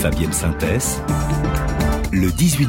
Fabienne Synthès, le 18-20.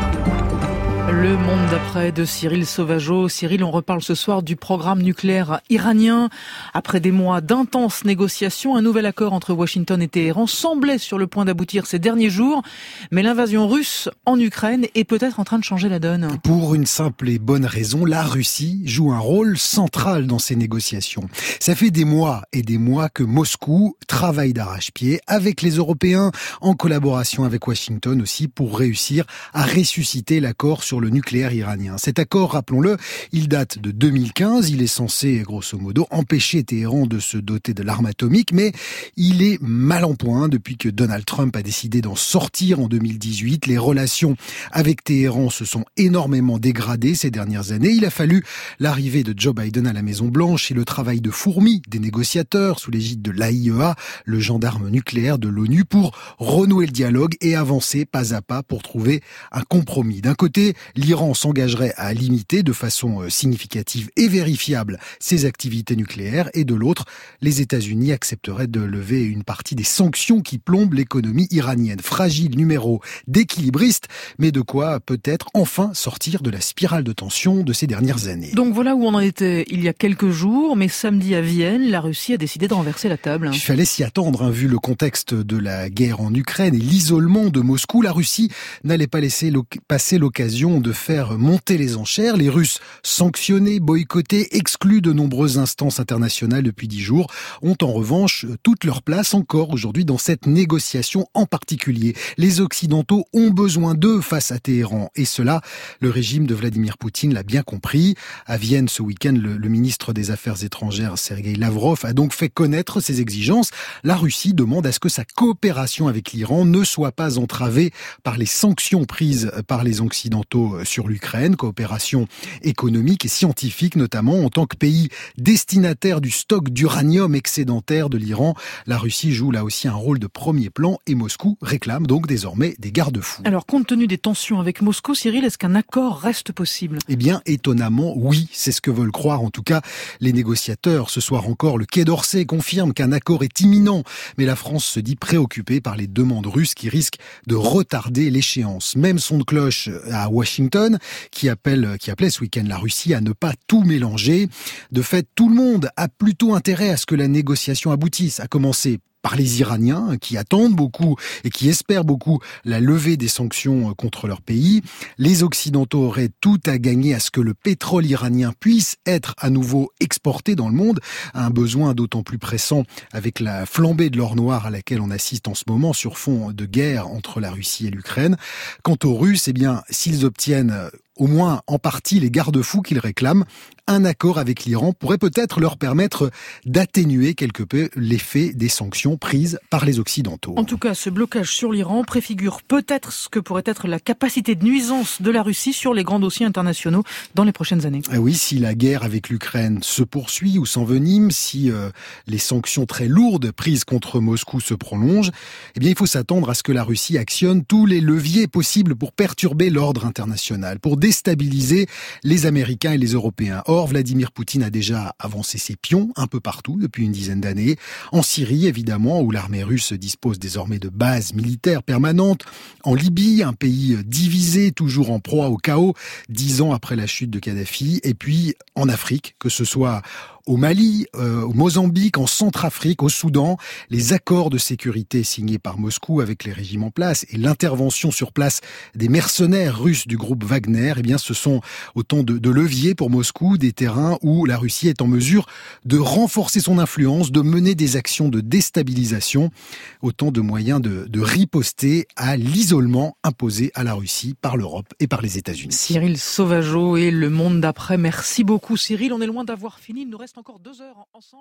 Le monde d'après de Cyril Sauvageau. Cyril, on reparle ce soir du programme nucléaire iranien. Après des mois d'intenses négociations, un nouvel accord entre Washington et Téhéran semblait sur le point d'aboutir ces derniers jours. Mais l'invasion russe en Ukraine est peut-être en train de changer la donne. Pour une simple et bonne raison, la Russie joue un rôle central dans ces négociations. Ça fait des mois et des mois que Moscou travaille d'arrache-pied avec les Européens, en collaboration avec Washington aussi, pour réussir à ressusciter l'accord sur le nucléaire iranien. Cet accord, rappelons-le, il date de 2015. Il est censé, grosso modo, empêcher Téhéran de se doter de l'arme atomique, mais il est mal en point depuis que Donald Trump a décidé d'en sortir en 2018. Les relations avec Téhéran se sont énormément dégradées ces dernières années. Il a fallu l'arrivée de Joe Biden à la Maison-Blanche et le travail de fourmi des négociateurs sous l'égide de l'AIEA, le gendarme nucléaire de l'ONU, pour renouer le dialogue et avancer pas à pas pour trouver un compromis. D'un côté, l'Iran s'engagerait à limiter de façon significative et vérifiable ses activités nucléaires, et de l'autre, les États-Unis accepteraient de lever une partie des sanctions qui plombent l'économie iranienne. Fragile numéro d'équilibriste, mais de quoi peut-être enfin sortir de la spirale de tension de ces dernières années. Donc voilà où on en était il y a quelques jours, mais samedi à Vienne, la Russie a décidé de renverser la table. Il fallait s'y attendre, vu le contexte de la guerre en Ukraine et l'isolement de Moscou. La Russie n'allait pas laisser passer l'occasion de faire monter les enchères. Les Russes, sanctionnés, boycottés, exclus de nombreuses instances internationales depuis 10 jours, ont en revanche toute leur place encore aujourd'hui dans cette négociation en particulier. Les Occidentaux ont besoin d'eux face à Téhéran, et cela, le régime de Vladimir Poutine l'a bien compris. À Vienne ce week-end, le ministre des Affaires étrangères, Sergueï Lavrov, a donc fait connaître ses exigences. La Russie demande à ce que sa coopération avec l'Iran ne soit pas entravée par les sanctions prises par les Occidentaux sur l'Ukraine, coopération économique et scientifique notamment. En tant que pays destinataire du stock d'uranium excédentaire de l'Iran, la Russie joue là aussi un rôle de premier plan, et Moscou réclame donc désormais des garde-fous. Alors, compte tenu des tensions avec Moscou, Cyril, est-ce qu'un accord reste possible ? Eh bien, étonnamment, oui, c'est ce que veulent croire en tout cas les négociateurs. Ce soir encore, le Quai d'Orsay confirme qu'un accord est imminent, mais la France se dit préoccupée par les demandes russes qui risquent de retarder l'échéance. Même son de cloche à Washington, qui appelait ce week-end la Russie à ne pas tout mélanger. De fait, tout le monde a plutôt intérêt à ce que la négociation aboutisse, à commencer par les Iraniens, qui attendent beaucoup et qui espèrent beaucoup la levée des sanctions contre leur pays. Les Occidentaux auraient tout à gagner à ce que le pétrole iranien puisse être à nouveau exporté dans le monde, un besoin d'autant plus pressant avec la flambée de l'or noir à laquelle on assiste en ce moment sur fond de guerre entre la Russie et l'Ukraine. Quant aux Russes, eh bien, s'ils obtiennent au moins en partie les garde-fous qu'ils réclament, un accord avec l'Iran pourrait peut-être leur permettre d'atténuer quelque peu l'effet des sanctions prises par les Occidentaux. En tout cas, ce blocage sur l'Iran préfigure peut-être ce que pourrait être la capacité de nuisance de la Russie sur les grands dossiers internationaux dans les prochaines années. Oui, si la guerre avec l'Ukraine se poursuit ou s'envenime, si les sanctions très lourdes prises contre Moscou se prolongent, eh bien, il faut s'attendre à ce que la Russie actionne tous les leviers possibles pour perturber l'ordre international, pour déstabiliser les Américains et les Européens. Or, Vladimir Poutine a déjà avancé ses pions un peu partout depuis une dizaine d'années. En Syrie, évidemment, où l'armée russe dispose désormais de bases militaires permanentes. En Libye, un pays divisé, toujours en proie au chaos, 10 ans après la chute de Kadhafi. Et puis, en Afrique, que ce soit au Mali, au Mozambique, en Centrafrique, au Soudan, les accords de sécurité signés par Moscou avec les régimes en place et l'intervention sur place des mercenaires russes du groupe Wagner, eh bien, ce sont autant de leviers pour Moscou, des terrains où la Russie est en mesure de renforcer son influence, de mener des actions de déstabilisation, autant de moyens de riposter à l'isolement imposé à la Russie par l'Europe et par les États-Unis. Cyril Sauvageau et Le Monde d'après. Merci beaucoup, Cyril. On est loin d'avoir fini. Il nous reste encore 2 heures ensemble.